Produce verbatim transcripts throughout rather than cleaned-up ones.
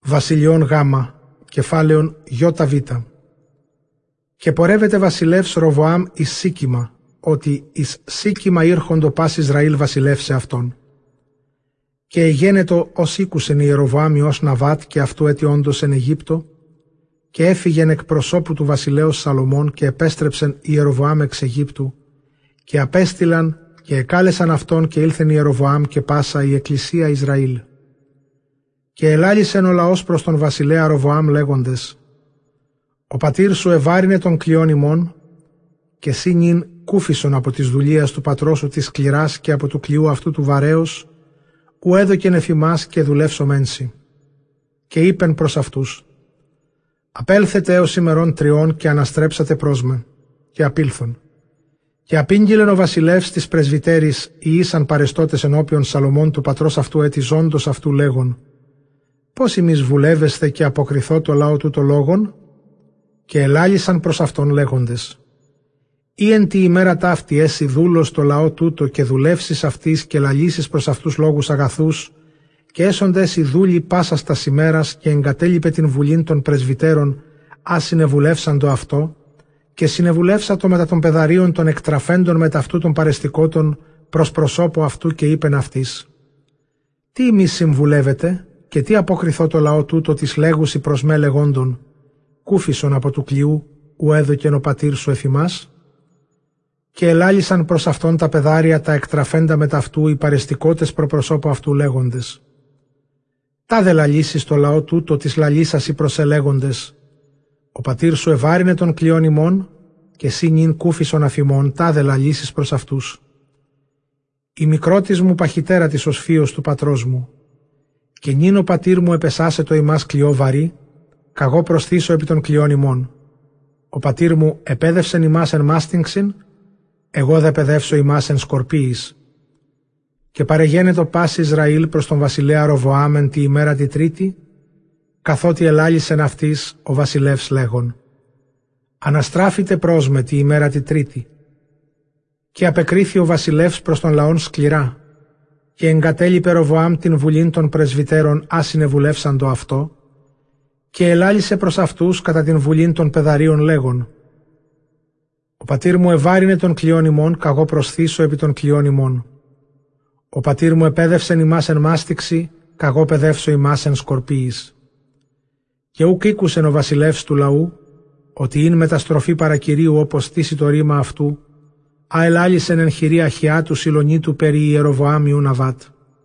Βασιλειών Γάμα, κεφάλαιον Ιώτα Βήτα. Και πορεύεται βασιλεύς Ροβοάμ εις Σίκιμα, ότι εις Σίκιμα ήρχοντο πας Ισραήλ βασιλεύσε αυτόν. Και εγένετο ως ήκουσεν Ιεροβοάμ Υιός Ναβάτ και αυτού έτι όντως εν Αιγύπτο, και έφυγεν εκ προσώπου του βασιλέως Σαλομών και επέστρεψεν Ιεροβοάμ εξ Αιγύπτου, και απέστειλαν και εκάλεσαν αυτόν και ήλθεν Ιεροβοάμ και πάσα η εκκλησία Ισραήλ. Και ελάλησεν ο λαός προς τον βασιλέα Ροβοάμ λέγοντες: «Ο πατήρ σου ευάρινε τον κλειόν ημών, και σύ νυν κούφισον από της δουλείας του πατρός σου της σκληράς και από του κλειού αυτού του βαρέως, ου έδωκεν εφημάς και δουλεύσομενσι». Και είπεν προς αυτούς: «Απέλθετε έως ημερών τριών και αναστρέψατε προς με», και απήλθον. Και απήγγειλεν ο βασιλεύς της πρεσβυτέρης οι ήσαν παρεστώτες ενώπιον Σαλομών του πατρός αυτού έτι ζώντος αυτού λέγον: «Πώς ημείς βουλεύεστε και αποκριθώ το λαό τούτο λόγον?» Και ελάλησαν προς αυτόν λέγοντες: «Ή εν τη ημέρα ταύτη έσυ δούλος το λαό τούτο και δουλεύσεις αυτής και λαλήσεις προς αυτούς λόγους αγαθούς, και έσοντες οι δούλοι πάσας τας ημέρας και εγκατέλειπε την βουλήν των πρεσβυτέρων, α συνεβουλεύσαν το αυτό, και συνεβουλεύσατο μετά των πεδαρίων των εκτραφέντων μετά αυτού των παρεστικότων προς προσώπου αυτού και είπεν αυτής: «Τι ημείς συμβουλεύετε, και τι αποκριθώ το λαό τούτο της λέγουσι προς με λεγόντων, κούφισον από του κλειού, ου έδωκεν ο πατήρ σου εφημάς?» Και ελάλησαν προς αυτόν τα πεδάρια τα εκτραφέντα μετά αυτού οι παρεστικότες προπροσώπου αυτού λέγοντες: «Τα δε λαλήσεις το λαό τούτο της λαλήσασι προς ελέγοντες, ο πατήρ σου ευάρινε τον κλειόν ημών, και σύ νυν κούφισον αφημών, τα δε λαλήσεις προς αυτούς. Η μικρότης μου παχυτέρα της ως φίος του πατρός μου, και νυν ο πατήρ μου επεσάσε το ημάς κλειό βαρύ, καγώ προσθήσω επί των κλειών ημών. Ο πατήρ μου επέδευσεν ημάς εν μάστιγξιν, εγώ δε παιδεύσω ημάς εν σκορπίης». Και παρεγένετο πάση Ισραήλ προς τον βασιλέα Ροβοάμ εν τη ημέρα τη τρίτη, καθότι ελάλησεν αυτής ο βασιλεύς λέγον: «Αναστράφητε προς με τη ημέρα τη τρίτη». Και απεκρίθη ο βασιλεύς προς τον λαόν σκληρά, και εγκατέλειπε Ροβοάμ την βουλήν των πρεσβυτέρων α συνεβουλεύσαν το αυτό, και ελάλησε προς αυτούς κατά την βουλήν των πεδαρίων λέγον: «Ο πατήρ μου ευάρινε τον κλειόν ημών, καγώ προσθήσω επί των κλειών ημών. Ο πατήρ μου επέδευσεν ημάς εν μάστιξη, καγώ παιδεύσω ημάς εν σκορπίης». Και ουκ ήκουσεν ο βασιλεύς του λαού, ότι ειν μεταστροφή παρακυρίου όπως στήσει το ρήμα αυτού, α ελάλησεν εν χειρή Αχιά του Σιλονίτου περί Ιεροβοάμ Υιού Ναβάτ.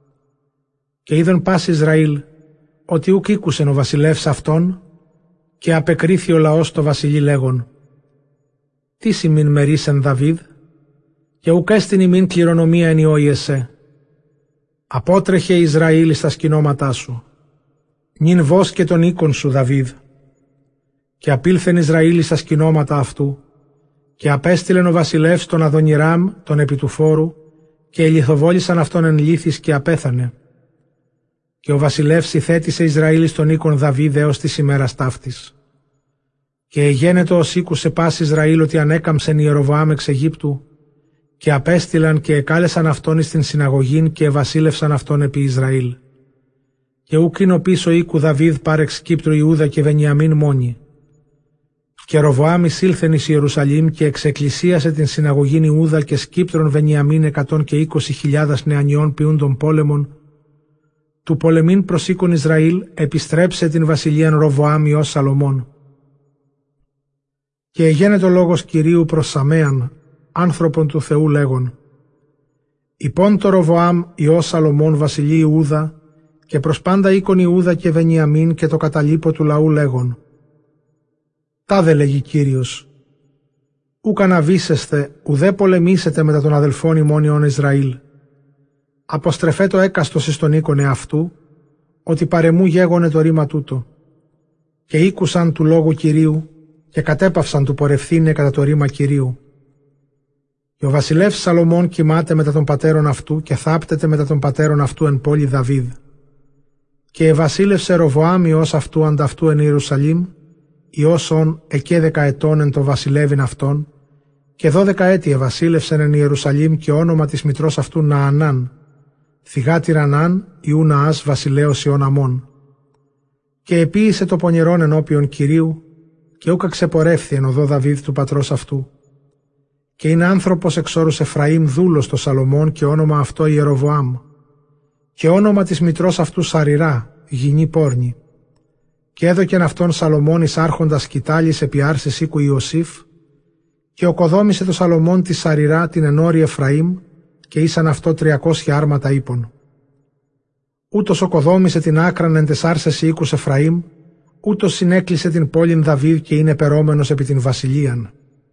Και είδον πας Ισραήλ, ότι ουκ ήκουσεν ο βασιλεύς αυτόν, και απεκρίθη ο λαός το βασιλεί λέγον: «Τι σημειν μερίσεν Δαβίδ, και ουκ έστιν ημίν κληρονομία εν Υιόη εσέ. Απότρεχε Ισραήλ στα σκηνώματά σου, νυν βόσκε τον οίκον σου Δαβίδ». Και απήλθεν Ισραήλ στα σκηνώματα αυτού, και απέστειλεν ο βασιλεύς τον Αδονιράμ τον επί του φόρου, και ελιθοβόλησαν αυτόν εν λύθης και απέθανε. Και ο βασιλεύς ηθέτησε Ισραήλ στον οίκον Δαβίδ έως της ημέρας ταύτης. Και εγένετο ως ήκουσε πας Ισραήλ ότι ανέκαμψεν Ιεροβοάμ εξ Αιγύπτου, και απέστειλαν και εκάλεσαν αυτόν εις την συναγωγήν και ευασίλευσαν αυτόν επί Ισραήλ. Και ουκ είναι ο πίσω οίκου Δαβίδ πάρεξ Κύπρου Ιούδα και Βενιαμίν μόνοι. Και Ροβοάμ εισήλθεν εις Ιερουσαλήμ και εξεκκλησίασε την συναγωγήν Ιούδα και Σκύπτρον Βενιαμίν εκατόν και είκοσι χιλιάδας νεανιών ποιούντων πόλεμων, του πολεμήν προς οίκον Ισραήλ επιστρέψε την βασιλείαν Ροβοάμ Υιός Σαλομών. Και εγένετο λόγος Κυρίου προς Σαμέαν, άνθρωπον του Θεού λέγον: «Υπόν το Ροβοάμ Υιός Σαλομών βασιλεί Ιούδα, και προς πάντα οίκον Ιούδα και Βενιαμίν και το καταλείπω του λαού λέγον: Τάδε λέγει Κύριος, ούκ αναβήσεστε, ουδέ πολεμήσετε μετά των αδελφών ημών Υιών Ισραήλ. Αποστρεφέτο έκαστος εις τον οίκον εαυτού, ότι παρεμού γέγονε το ρήμα τούτο. Και ήκουσαν του λόγου Κυρίου, και κατέπαυσαν του πορευθύνε κατά το ρήμα Κυρίου. Και ο βασιλεύς Σαλομών κοιμάται μετά των πατέρων αυτού, και θάπτεται μετά των πατέρων αυτού εν πόλη Δαβίδ. Και ευασίλευσε Ροβοάμ Υιός αυτού ανταυτού εν Ιερουσαλήμ, Υιός ον εκέδεκα ετών εν το βασιλεύειν αυτόν, και δώδεκα έτη ευασίλευσεν εν Ιερουσαλήμ, και όνομα της μητρός αυτού Ναανάν, θυγάτηρ Ανάν Ιού Ναάς βασιλέως Ιών Αμών. Και επίησε το πονηρόν ενώπιον Κυρίου, και ούκα ξεπορεύθη εν οδό Δαβίδ του πατρός αυτού. Και είναι άνθρωπος εξ όρους Εφραήμ δούλος το Σαλομών, και όνομα αυτό Ιεροβοάμ. Και όνομα της μητρός αυτού Σαρηρά, γυνή πόρνη. Και έδωκεν αυτόν Σαλομών εις άρχοντας σκητάλης επί άρσης οίκου Ιωσήφ, και οκοδόμησε το Σαλομών τη Σαρηρά την ενόρη Εφραήμ, και ήσαν αυτό τριακόσια άρματα ύπων. Ούτως οκοδόμησε την άκραν εν τες άρσες οίκους Εφραήμ, ούτως συνέκλεισε την πόλην Δαβίδ, και είναι περόμενος επί την βασιλείαν.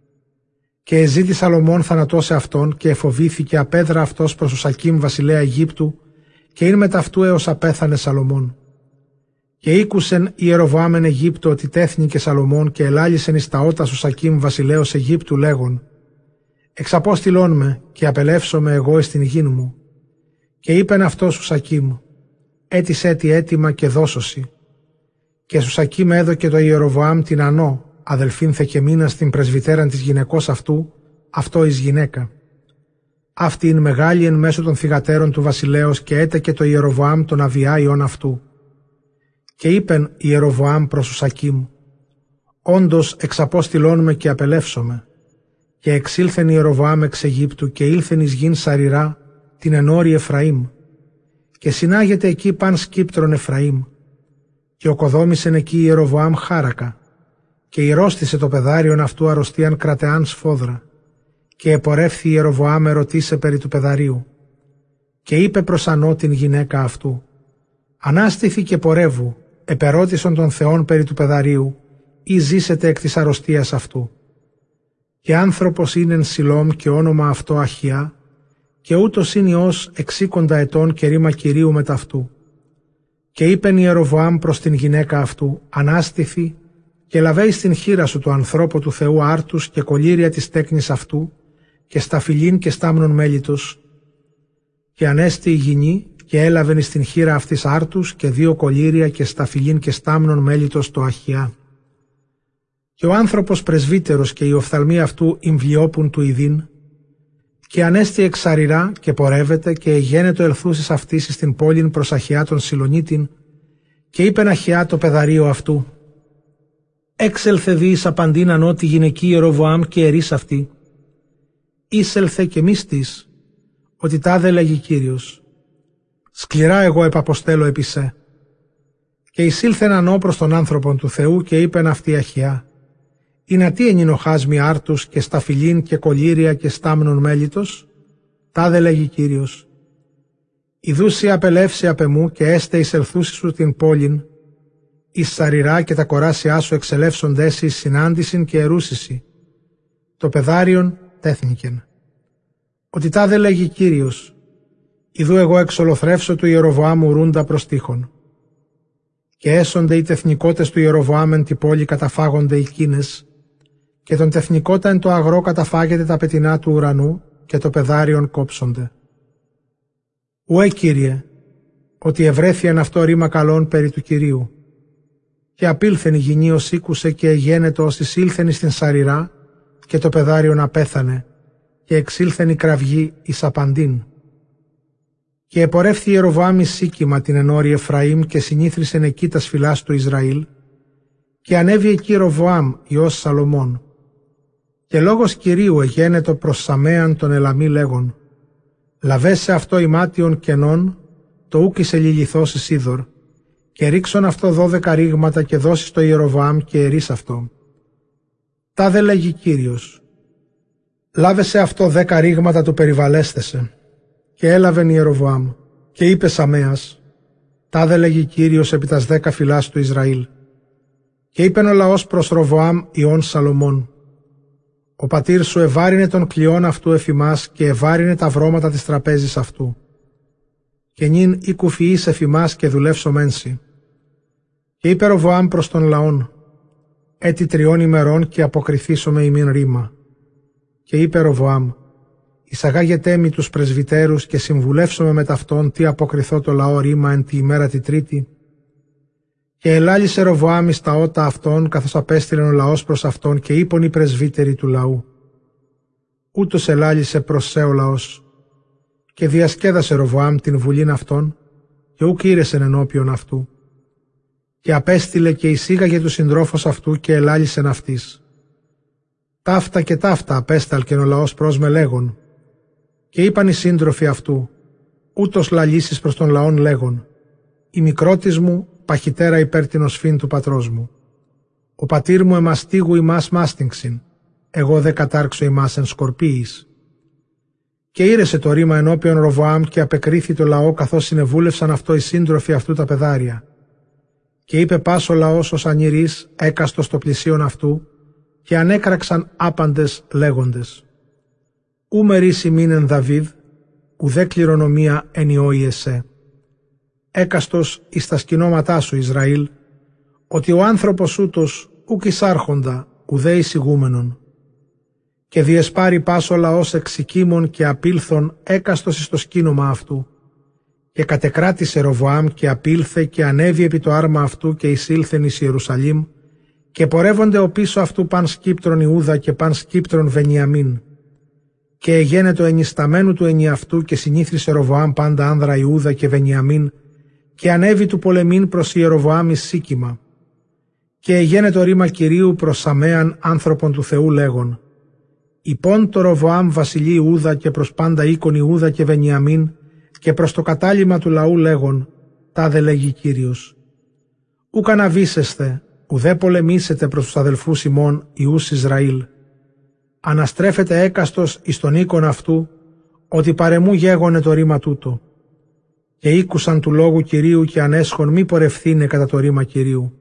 Και εζήτη Σαλομών θανατώσε αυτόν, και εφοβήθηκε απέδρα αυτός προς ο Σακίμ βασιλέα Αιγύπτου, και είναι μεταυτού έως απέθανε Σαλομών. Και ήκουσεν Ιεροβοάμ εν Αιγύπτο ότι τέθνηκε Σαλομών, και ελάλησεν εις τα ότα σου Σακίμ βασιλέως Αιγύπτου λέγον: εξαπόστηλόν με, και απελεύσομαι εγώ εις την γην μου. Και είπεν αυτό σου Σακίμ: έτησέ τι έτοιμα και δώσωση. Και σου Σακίμ έδωκε το Ιεροβοάμ την Ανώ, αδελφήν Θεκεμίνας την πρεσβυτέραν της γυναικός αυτού, αυτό εις γυναίκα. Αυτή είναι μεγάλη εν μέσω των θυγατέρων του βασιλέως, και έτεκε το Ιεροβοάμ τον Αβιά ιών αυτού. Και είπεν Ιεροβοάμ προς Σακίμ: όντως εξαπόστηλόν με και απελεύσομαι. Και εξήλθεν Ιεροβοάμ εξ Αιγύπτου, και ήλθεν εις γην Σαρηρά την ενόρη Εφραήμ. Και συνάγεται εκεί παν σκύπτρον Εφραήμ. Και οκοδόμησεν εκεί Ιεροβοάμ χάρακα. Και ηρώστησε το πεδάριον αυτού αρρωστίαν κρατεάν σφόδρα. Και επορεύθη Ιεροβοάμ ερωτήσε περί του πεδαρίου. Και είπε προς Ανώ την γυναίκα αυτού: ανάστηθη και πορεύου, επερώτησον των Θεών περί του πεδαρίου, ή ζήσετε εκ της αρρωστίας αυτού. Και άνθρωπος είναι εν Σιλόμ, και όνομα αυτό Αχιά, και ούτως είναι ως εξήκοντα ετών και ρήμα Κυρίου μεταυτού. Και είπεν Ιεροβοάμ προς την γυναίκα αυτού: ανάστηθη και λαβέει στην χείρα σου το ανθρώπου του Θεού άρτους και κολύρια της τέκνης αυτού, και σταφυλήν και στάμνον μέλιτος. Και ανέστη η γυνή, και έλαβεν στην χείρα αυτής άρτους και δύο κολύρια και σταφυλήν και στάμνον μέλιτος το Αχιά. Και ο άνθρωπος πρεσβύτερος και οι οφθαλμοί αυτού ημβλιόπουν του ειδήν, και ανέστη εξαρηρά και πορεύεται, και εγένετο ελθούσης αυτής στην πόλην προς Αχιά τον Σιλονίτην, και είπεν Αχιά το πεδαρίο αυτού: έξελθε δι εις απαντήν Ανώ τη γυναική Ιεροβοάμ και ερείς αυτή. Ήσελθε και μίστης, ότι τάδε λέγει Κύριος: σκληρά εγώ επαποστέλω επί σε. Και εισήλθεν Ανώ προς τον άνθρωπον του Θεού, και είπεν αυτή Αχιά: είναι τι ενινοχάς μη άρτους και σταφυλήν και κολύρια και στάμνον μέλιτος; τάδε λέγει Κύριος: ιδούσι απελεύσει απ' εμού, και έστε εισελθούσι σου την πόλην, εις Σαρηρά, και τα κοράσια σου εξελεύσοντες εις συνάντησιν και ερούσισι. Το πεδάριον τέθνικεν. Ότι τάδε λέγει Κύριος: ιδού εγώ εξολοθρεύσω του Ιεροβοάμ ουρούντα προς τείχον. Και έσονται οι τεθνικότες του Ιεροβοάμ εν τη πόλη καταφάγονται οι κίνες, και τον τεθνικότα εν το αγρό καταφάγεται τα πετεινά του ουρανού, και το πεδάριον κόψονται. Ουέ Κύριε, ότι ευρέθιαν αυτό ρήμα καλών περί του Κυρίου. Και απήλθεν η γυνή ως ήκουσε, και εγένετο ως εισήλθεν στην Σαρηρά, και το πεδάριον απέθανε, και εξήλθεν η κραυγή εις απαντήν. Και επορεύθη Ιεροβοάμ εις Σίκιμα την ενόρη Εφραήμ, και συνήθρισεν εκεί τας φυλάς του Ισραήλ, και ανέβη εκεί Ροβοάμ ιός Σαλομών. Και λόγος Κυρίου εγένετο προς Σαμέαν τον Ελαμή λέγον: λαβέσαι αυτό ημάτιον κενών, το ούκ εις ελιληθώς εις είδωρ, και ρίξον αυτό δώδεκα ρήγματα, και δώσεις το Ιεροβοάμ και ερείς αυτό. Τάδε λέγει Κύριος: λάβεσαι αυτό δέκα ρήγματα του περιβαλέστεσαι. Και έλαβεν Ιεροβοάμ, και είπε Σαμέας: τάδε λέγει Κύριος επί τας δέκα φυλάς του Ισραήλ. Και είπεν ο λαός προς Ροβοάμ ιών Σαλομών: ο πατήρ σου ευάρινε τον κλειόν αυτού εφημάς, και ευάρινε τα βρώματα της τραπέζης αυτού. Και νυν ή κουφιείς εφημάς, και δουλεύσομενσι. Και είπε Ροβοάμ προς τον λαόν: έτη τριών ημερών, και αποκριθήσομαι ημίν ρήμα. Και είπε Ροβοάμ: εισαγάγετέ μη τους πρεσβυτέρους, και συμβουλεύσομαι με ταυτόν τι αποκριθώ το λαό ρήμα εν τη ημέρα τη τρίτη. Και ελάλησε Ροβοάμ εις τα ότα αυτών, καθώς απέστειλεν ο λαός προς αυτόν, και είπον οι πρεσβύτεροι του λαού. Ούτως ελάλησε προς σε ο λαός. Και διασκέδασε Ροβοάμ την βουλήν αυτών, και ουκ ήρεσεν ενώπιον αυτού. και απέστειλε και εισήγαγε τους συντρόφους αυτού και ελάλησεν αυτής. Ταύτα και ταύτα απέσταλκεν ο λαός προς με λέγον. Και είπαν οι σύντροφοι αυτού, ούτως λαλήσεις προς τον λαόν λέγον, η μικρότης μου παχυτέρα υπέρ την οσφήν του πατρός μου. Ο πατήρ μου εμαστίγου ημάς μάστιγξιν, εγώ δε κατάρξω ημάς εν σκορπίης. Και ήρεσε το ρήμα ενώπιον Ροβοάμ και απεκρίθη το λαό καθώς συνεβούλευσαν αυτό οι σύντροφοι αυτού τα πεδάρια. Και είπε πάσο λαός ως ανηρής έκαστο στο πλησίον αυτού και ανέκραξαν άπαντες λέγοντες. Ου μερίς ημίν εν Δαβίδ, ουδέ κληρονομία εν Ιώη εσέ. Έκαστος εις τα σκηνώματά σου Ισραήλ, ότι ο άνθρωπος ούτως ουκ εισάρχοντα ουδέ εισηγούμενον. Και διεσπάρει πάσο λαός εξοικίμων και απήλθον έκαστος εις το σκήνομα αυτού. Και κατεκράτησε Ροβοάμ και απήλθε και ανέβη επί το άρμα αυτού και εισήλθεν εις Ιερουσαλήμ και πορεύονται ο πίσω αυτού παν σκύπτρον Ιούδα και παν σκύπτρον Βενιαμίν. Και εγένετο ενισταμένου του ενιαυτού και συνήθρισε Ροβοάμ πάντα άνδρα Ιούδα και Βενιαμίν και ανέβη του πολεμήν προς Ιεροβοάμ εις Σίκιμα. Και εγένετο ρήμα Κυρίου προς Σαμέαν άνθρωπον του Θεού λέγον. Υπόν το Ροβοάμ βασιλεί Ιούδα και προς πάντα οίκον Ιούδα και Βενιαμίν και προς το κατάλημα του λαού λέγον, τάδε λέγει Κύριος. Ούκ αναβήσεστε, ουδέ πολεμήσετε προς τους αδελφούς ημών Ιούς Ισραήλ. Αναστρέφεται έκαστος εις τον οίκον αυτού, ότι παρεμού γέγονε το ρήμα τούτο. Και ήκουσαν του λόγου Κυρίου και ανέσχον μη πορευθύνε κατά το ρήμα Κυρίου.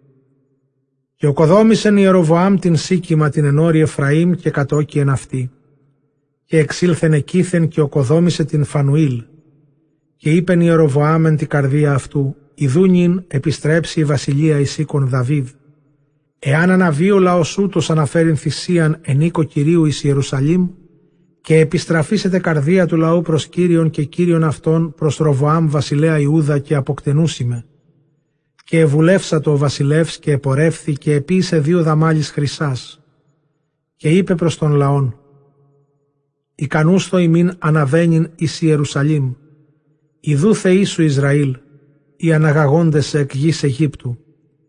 Και οκοδόμησεν Ιεροβοάμ την Σίκιμα την ενόρη Εφραήμ και κατόκιεν αυτή. Και εξήλθεν εκείθεν και οκοδόμησε την Φανουήλ. Και είπεν Ιεροβοάμ εν την καρδία αυτού, ιδούνιν επιστρέψει η βασιλεία εις οίκον Δαβίδ. Εάν αναβεί ο λαός ούτως αναφέρειν θυσίαν εν οίκο Κυρίου εις Ιερουσαλήμ, και επιστραφήσετε καρδία του λαού προς Κύριον και Κύριον αυτόν προς Ροβοάμ βασιλέα Ιούδα και αποκτενούσιμε. Και ευουλεύσατο ο βασιλεύς και επορεύθη και επίησε δύο δαμάλις χρυσάς. Και είπε προς τον λαόν, «Ικανούσθο ημίν αναβαίνειν εις Ιερουσαλήμ, ιδού θεοί σου Ισραήλ, οι αναγαγόντες εκ γης Αιγύπτου.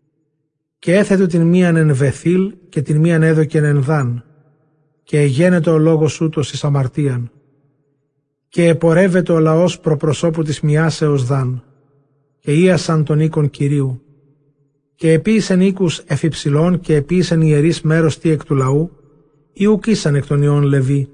Και έθετο την μίαν εν Βεθήλ και την μίαν έδωκεν εν Δάν, και εγένετο ο λόγος ούτως εις αμαρτίαν. Και επορεύεται ο λαός προπροσώπου της μιας έως Δάν, και ίασαν τον οίκον Κυρίου. Και επίησεν οίκους εφυψηλών και επίησεν ιερείς μέρος τι εκ του λαού, ή ουκ ήσαν εκ των ιών Λεβί.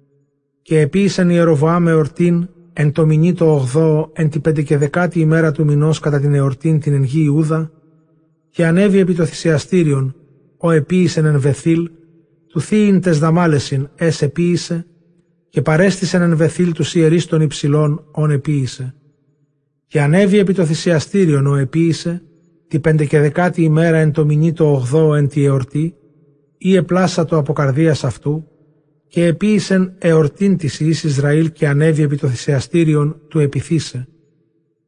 Και επίησεν Ιεροβοάμ εορτήν εν το μηνύ το ογδόο εν την πεντηκεδεκάτη ημέρα του μηνός κατά την εορτήν την εν γη Ιούδα, και ανέβη επί το θυσιαστήριον, ο επίησεν εν Βεθήλ, του θείην τες δαμάλεσιν ες επίησε, και παρέστησεν εν Βεθήλ τους ιερείς των υψηλών ον επίησε. Και ανέβη επί το θυσιαστήριον ο επίησε, την πεντηκεδεκάτη ημέρα εν το μηνύ το ογδόο εν τη εορτή, ή επλάσατο από καρδίας αυτού, και επίησεν εορτήν της Ιης Ισραήλ και ανέβη επί το θυσιαστήριον του επιθύσε.